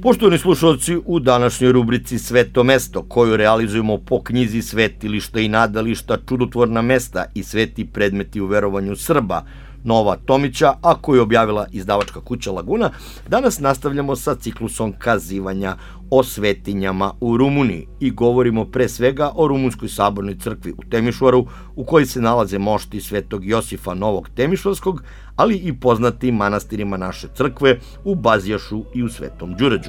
Poštovani slušalci, u današnjoj rubrici Sveto mesto, koju realizujemo po knjizi Svetilišta i nadališta, čudotvorna mesta i sveti predmeti u verovanju Srba, Nova Tomića, a koju je objavila izdavačka kuća Laguna, danas nastavljamo sa ciklusom kazivanja o svetinjama u Rumuniji i govorimo pre svega o Rumunskoj sabornoj crkvi u Temišvaru, u kojoj se nalaze mošti svetog Josifa Novog Temišvarskog, ali i poznatim manastirima naše crkve u Bazijašu i u Svetom Đurađu.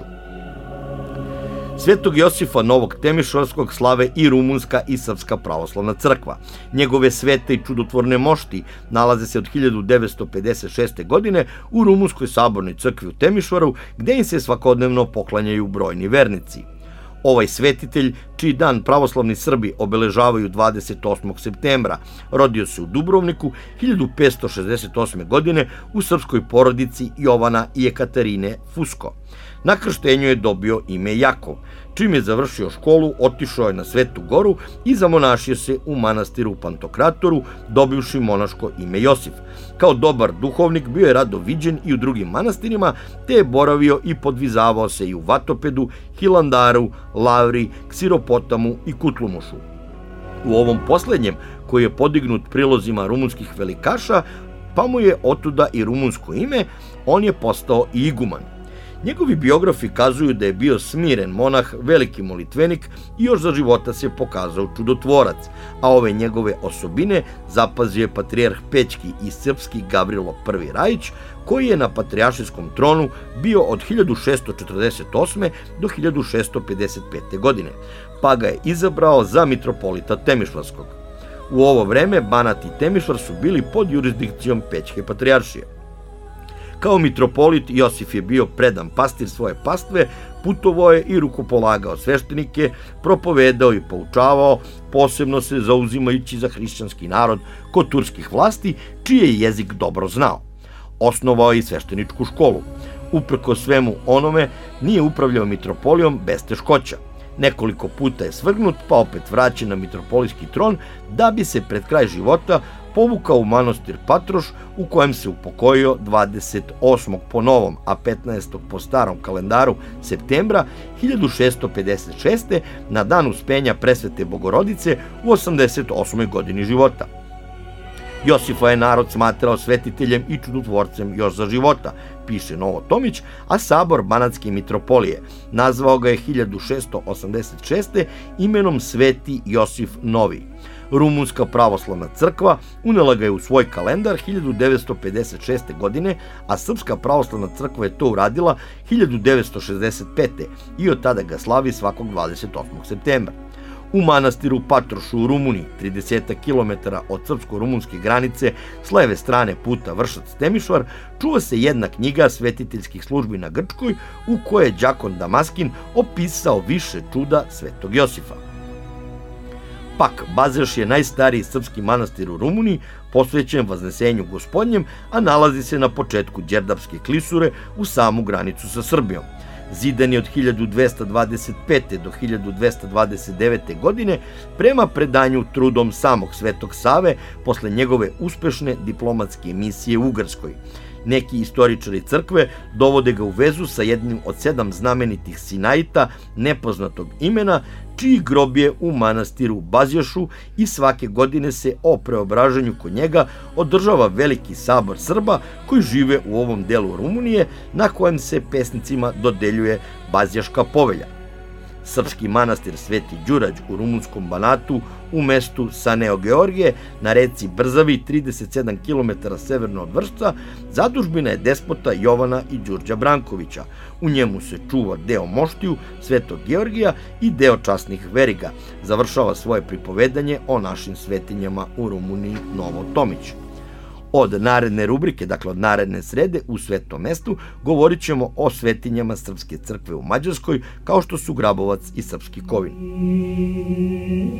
Svetog Josifa Novog Temišvarskog slave i Rumunska i Srpska pravoslavna crkva. Njegove svete i čudotvorne mošti nalaze se od 1956. godine u Rumunskoj sabornoj crkvi u Temišvaru, gde im se svakodnevno poklanjaju brojni vernici. Ovaj svetitelj, čiji dan pravoslavni Srbi obeležavaju 28. septembra, rodio se u Dubrovniku 1568. godine u srpskoj porodici Jovana i Ekaterine Fusko. Na krštenju je dobio ime Jakov. Čim je završio školu, otišao je na Svetu Goru i zamonašio se u manastiru Pantokratoru, dobivši monaško ime Josif. Kao dobar duhovnik bio je rado viđen i u drugim manastirima, te je boravio i podvizavao se i u Vatopedu, Hilandaru, Lavri, Ksiropotamu i Kutlumušu. U ovom poslednjem, koji je podignut prilozima rumunskih velikaša, pa mu je otuda i rumunsko ime, on je postao i iguman. Njegovi biografi kazuju da je bio smiren monah, veliki molitvenik i još za života se pokazao čudotvorac, a ove njegove osobine zapazio je patrijarh Pećki i srpski Gavrilo I Rajić, koji je na patrijaršijskom tronu bio od 1648. do 1655. godine, pa ga je izabrao za mitropolita Temišvarskog. U ovo vreme Banat i Temišvar su bili pod jurisdikcijom Pećke patrijaršije. Kao mitropolit, Josif je bio predan pastir svoje pastve, putovao je i rukopolagao sveštenike, propovedao i poučavao, posebno se zauzimajući za hrišćanski narod kod turskih vlasti, čiji je jezik dobro znao. Osnovao je i svešteničku školu. Uprko svemu onome, nije upravljao mitropolijom bez teškoća. Nekoliko puta je svrgnut, pa opet vraćen na mitropolijski tron, da bi se pred kraj života povukao u manastir Patroš, u kojem se upokojio 28. po novom, a 15. po starom kalendaru septembra 1656. na dan uspenja presvete Bogorodice u 88. godini života. Josifa je narod smatrao svetiteljem i čudotvorcem još za života, piše Novo Tomić, a sabor Banatske mitropolije nazvao ga je 1686. imenom Sveti Josif Novi. Rumunska pravoslavna crkva unela ga je u svoj kalendar 1956. godine, a Srpska pravoslavna crkva je to uradila 1965. i od tada ga slavi svakog 28. septembra. U manastiru Patrošu u Rumuniji, 30 km od srpsko-rumunske granice, s leve strane puta Vršac-Temišvar, čuva se jedna knjiga svetiteljskih službi na grčkoj, u kojoj je đakon Damaskin opisao više čuda svetog Josifa. Pak, Bazijaš je najstariji srpski manastir u Rumuniji, posvećen Vaznesenju Gospodnjem, a nalazi se na početku Đerdapske klisure u samu granicu sa Srbijom. Zidan je od 1225. do 1229. godine prema predanju trudom samog Svetog Save posle njegove uspešne diplomatske misije u Ugarskoj. Neki istoričari crkve dovode ga u vezu sa jednim od 7 znamenitih Sinaita nepoznatog imena, čiji grob je u manastiru Bazijašu i svake godine se o preobraženju kod njega održava veliki sabor Srba koji žive u ovom delu Rumunije, na kojem se pesnicima dodeljuje Bazijaška povelja. Srpski manastir Sveti Đurađ u rumunskom Banatu, u mestu Saneo Georgije, na reci Brzavi, 37 km severno od Vršca, zadužbina je despota Jovana i Đurđa Brankovića. U njemu se čuva deo moštiju Svetog Georgija i deo časnih veriga. Završava svoje pripovedanje o našim svetinjama u Rumuniji Novo Tomić. Od naredne rubrike, dakle od naredne srede u Svetom mestu, govorit ćemo o svetinjama Srpske crkve u Mađarskoj, kao što su Grabovac i Srpski Kovin.